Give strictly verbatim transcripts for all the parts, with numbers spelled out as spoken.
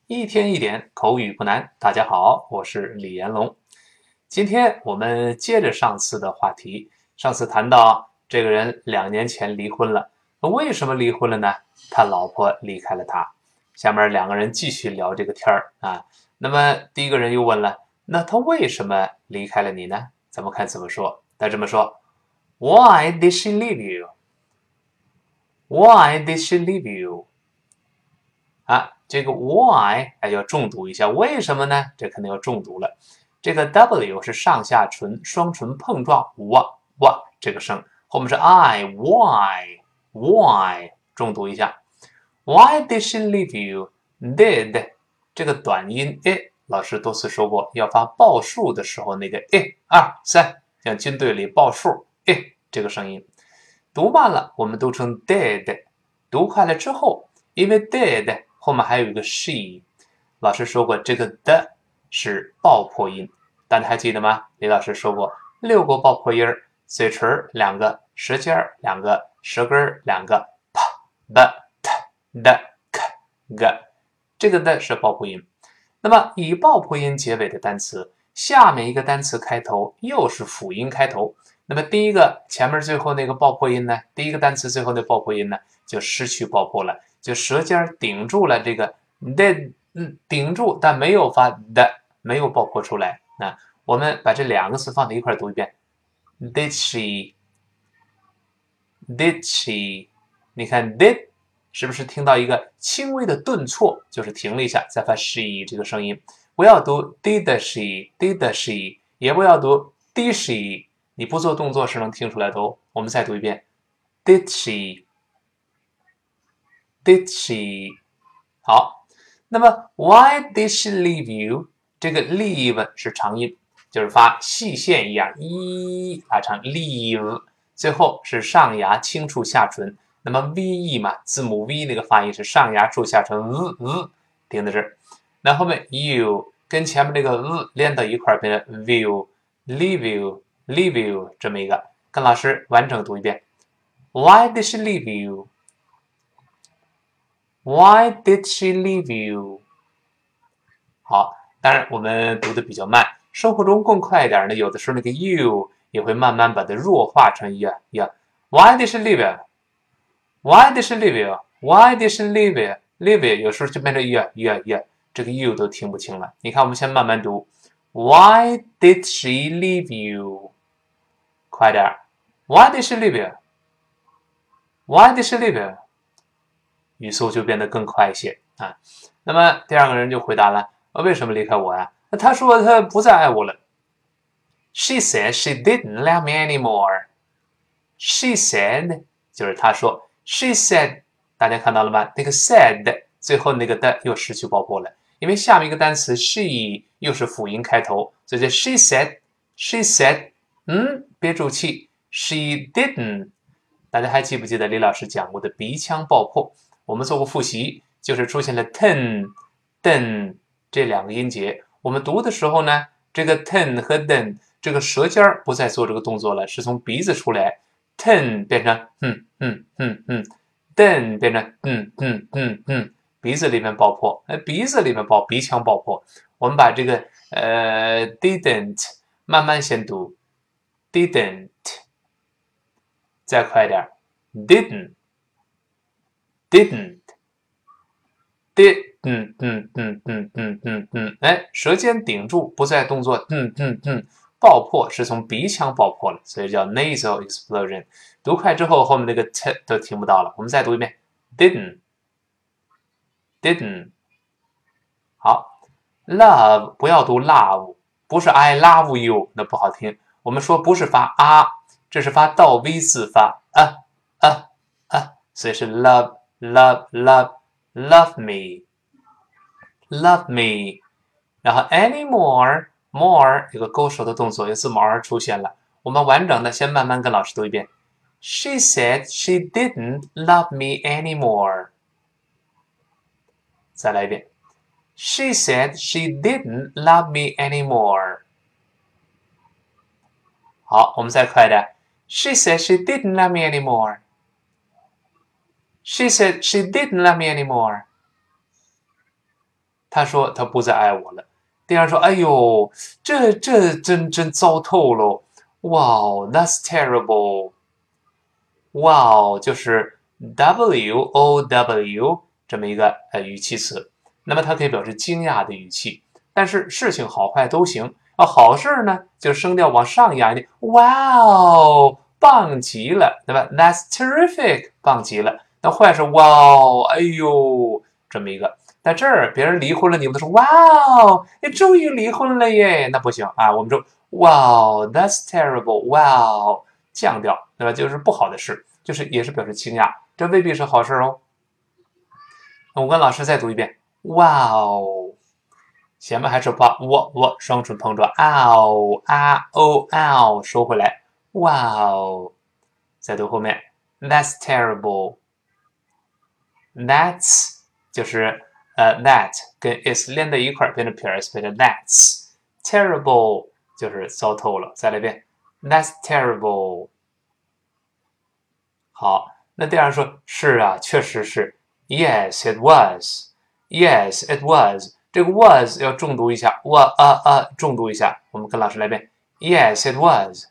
一天一点口语不难。大家好，我是李延龙。今天我们接着上次的话题，上次谈到这个人两年前离婚了，为什么离婚了呢？他老婆离开了他。下面两个人继续聊这个天儿啊。那么第一个人又问了，那他为什么离开了你呢？咱们看怎么说。他这么说 ：Why did she leave you? Why did she leave you? 啊，这个 why 哎要重读一下，为什么呢？这肯定要重读了。这个 w 是上下唇双唇碰撞，哇哇这个声，后面是 i why why 重读一下。Why did she leave you? Did 这个短音 i 老师多次说过，要发报数的时候那个一二三，像军队里报数 i 这个声音。读慢了我们读成 did， 读快了之后，因为 did 后面还有一个 she， 老师说过这个的是爆破音，大家还记得吗？李老师说过六个爆破音，嘴唇两个，舌尖两个，舌根两个，啪的 t 的 k g， 这个的是爆破音。那么以爆破音结尾的单词，下面一个单词开头又是辅音开头，那么第一个前面最后那个爆破音呢，第一个单词最后的爆破音呢就失去爆破了，就舌尖顶住了这个 de， 嗯，顶住但没有发的，没有爆破出来。那我们把这两个词放在一块读一遍 ，did she did she， 你看 did 是不是听到一个轻微的顿挫，就是停了一下再发 she 这个声音，不要读 did she did she， 也不要读 did she， 你不做动作是能听出来的哦。我们再读一遍 did she did she。 好，那么 why did she leave you， 这个 leave 是长音，就是发细线一样一拉长 leave， 最后是上牙轻触下唇，那么 ve 嘛，字母 v 那个发音是上牙触下唇 v v， 停在这儿。那后面 you 跟前面这个 v 连到一块变成 view leave you leave you 这么一个，跟老师完整读一遍 Why did she leave you? Why did she leave you? 好，当然我们读的比较慢，生活中更快一点呢，有的时候那个 you 也会慢慢把它弱化成呀呀。Why did she leave you? Why did she leave you? Why did she leave you? Leave you 有时候就变成呀呀呀，这个 you 都听不清了。你看，我们先慢慢读。Why did she leave you? 快点 Why did she leave you? Why did she leave you? 语速就变得更快一些啊。那么第二个人就回答了：为什么离开我呀？他说他不再爱我了。She said she didn't love me anymore. She said 就是他说 ，She said 大家看到了吗？那个 said 最后那个的又失去爆破了，因为下面一个单词 she 又是辅音开头，所以就 she said she said 嗯，别住气 she didn't。大家还记不记得李老师讲过的鼻腔爆破？我们做过复习，就是出现了 ten den 这两个音节。我们读的时候呢，这个 ten 和 den 这个舌尖不再做这个动作了，是从鼻子出来。ten 变成嗯嗯嗯嗯 den 变成嗯嗯嗯嗯，鼻子里面爆破，呃，鼻子里面爆鼻腔爆破。我们把这个呃 didn't 慢慢先读 didn't， 再快点 didn't didn't did 嗯嗯嗯嗯嗯嗯嗯，哎，舌尖顶住，不再动作，嗯嗯嗯，爆破是从鼻腔爆破了，所以叫 nasal explosion。读快之后，后面那个 t 都听不到了。我们再读一遍 ，didn't didn't。好 ，love 不要读 love，不是 I love you，那不好听。我们说不是发啊，这是发倒 V 字发啊啊啊，所以是 love love love love me love me。然后 anymore more 有个勾手的动作，有字母 R 出现了。我们完整的先慢慢跟老师读一遍。She said she didn't love me anymore。再来一遍。She said she didn't love me anymore。好，我们再快点。She said she didn't love me anymore。She said she didn't love me anymore。 他说他不再爱我了。第二说，哎呦，这这真真糟透喽 ！Wow, that's terrible. Wow 就是 W O W 这么一个呃语气词，那么它可以表示惊讶的语气，但是事情好坏都行。啊，好事呢就声调往上压一点 ，Wow 棒极了，对吧 ？That's terrific 棒极了。那坏是 Wow 哎呦这么一个。在这儿别人离婚了，你们都说 Wow 你终于离婚了耶，那不行啊，我们说 Wow that's terrible Wow 降调，对吧？就是不好的事，就是也是表示惊讶，这未必是好事哦。我跟老师再读一遍 Wow 前面还是把我我双唇碰撞 ow 啊哦 ow 收回来 Wow 再读后面 That's terrible That's 就是呃 that 跟 is 连在一块儿变成 pairs 变成 That's terrible 就是糟透了。再来一遍 That's terrible 好，那第二人说是啊，确实是 Yes it was Yes it was 这个 was 要重读一下 wa 啊啊重读一下，我们跟老师来一遍 Yes it was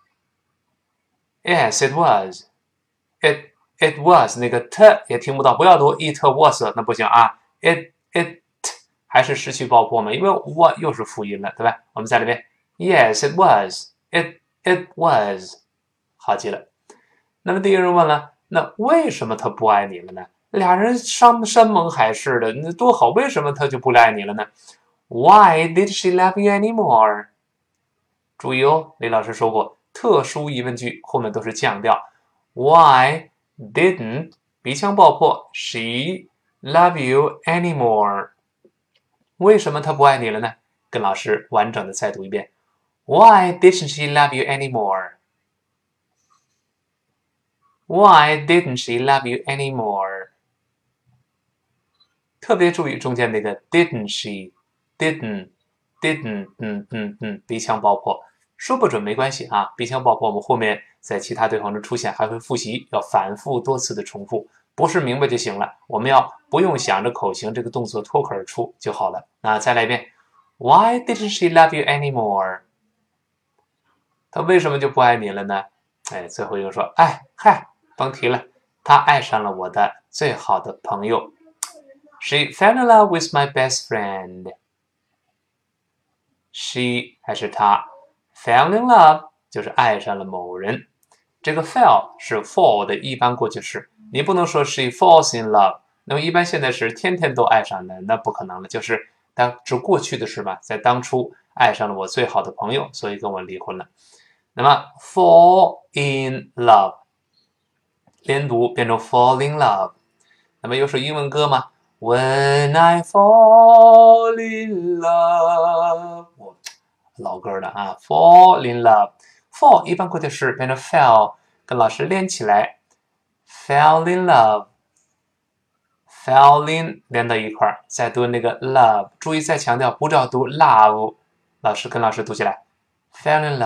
Yes it was It It was 那个 t 也听不到，不要读 it was 那不行啊 It It 还是失去爆破嘛，因为 what 又是辅音了，对吧？我们再来一遍 Yes it was It It was 好极了。那么第一个人问了，那为什么他不爱你了呢？俩人山山盟海誓的，那多好，为什么他就不爱你了呢 ？Why did she love you anymore？ 注意哦，李老师说过，特殊疑问句后面都是降调。Why didn't 鼻腔爆破 she love you anymore？ 为什么他不爱你了呢？跟老师完整的再读一遍。Why didn't she love you anymore？Why didn't she love you anymore？ 特别注意中间那个 didn't she didn't didn't 嗯嗯嗯鼻腔爆破，说不准没关系啊，鼻腔爆破我们后面在其他对话中出现还会复习，要反复多次的重复，不是明白就行了，我们要不用想着口型这个动作脱口而出就好了。那再来一遍 Why didn't she love you anymore？ 他为什么就不爱你了呢？哎，最后一个说，哎嗨。甭提了，他爱上了我的最好的朋友。She fell in love with my best friend. She 还是他 fell in love 就是爱上了某人。这个 fell 是 fall 的一般过去式，你不能说 she falls in love。那么一般现在时天天都爱上的，那不可能了，就是当指过去的事吧，在当初爱上了我最好的朋友，所以跟我离婚了。那么 fall in love。连读变成 fall in love， 那么有首英文歌吗 ？When I fall in love， 我老歌了啊 ，fall in love，fall 一般过去式变成 fell， 跟老师连起来 ，fell in love，fell in 连到一块儿，再读那个 love， 注意再强调，不要读 love， 老师跟老师读起来 ，fell in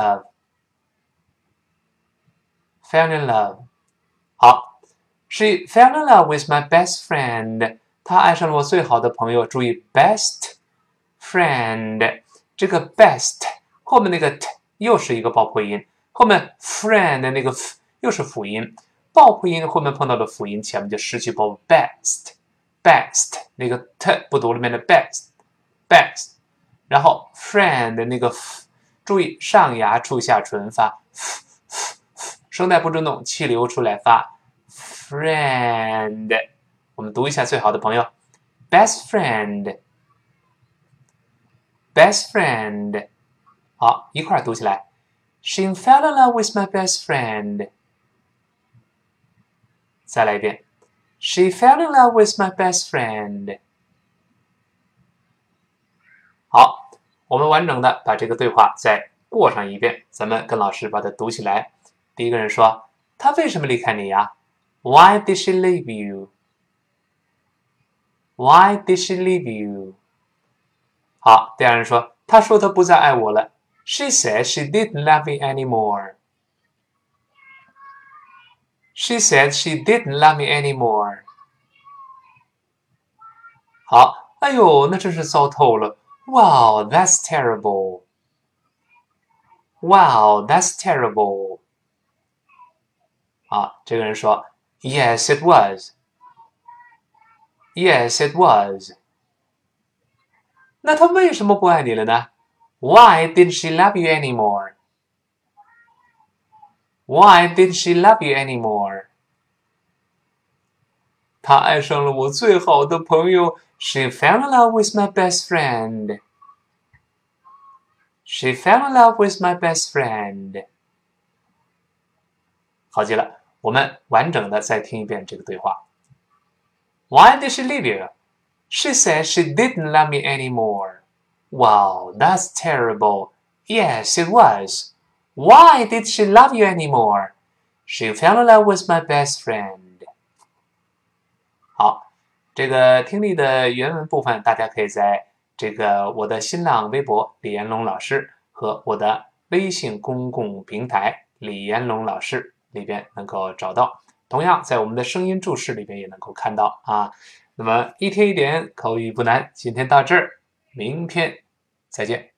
love，fell in love。好 ，She fell in love with my best friend。她爱上了我最好的朋友。注意 best friend 这个 best 后面那个 t 又是一个爆破音，后面 friend 的那个 f 又是辅音，爆破音后面碰到了辅音，前面就失去爆破 best best 那个 t 不读了，变成 best best， 然后 friend 的那个 f， 注意上牙触下唇发。声带不震动，气流出来发 friend。我们读一下最好的朋友 best friend best friend。好，一块读起来 She fell in love with my best friend。再来一遍 She fell in love with my best friend。好，我们完整的把这个对话再过上一遍，咱们跟老师把它读起来。第一个人说：“他为什么离开你呀 ？Why did she leave you? Why did she leave you？” 好，第二人说：“他说他不再爱我了。”She said she didn't love me anymore. She said she didn't love me anymore. 好， 哎呦，那真是糟透了。Wow, that's terrible. Wow, that's terrible. 啊，这个人说 Yes, it was. Yes, it was. 那他为什么不爱你了呢？ Why didn't she love you anymore? Why didn't she love you anymore? 她爱上了我最好的朋友。She fell in love with my best friend. She fell in love with my best friend. 好极了，我们完整的再听一遍这个对话。Why did she leave you? She said she didn't love me anymore. Wow, that's terrible. Yes, it was. Why did she love you anymore? She fell in love with my best friend. 好，这个听力的原文部分，大家可以在这个我的新浪微博李彦龙老师和我的微信公共平台李彦龙老师里边能够找到。同样，在我们的声音注释里边也能够看到啊。那么一天一点口语不难，今天到这儿，明天再见。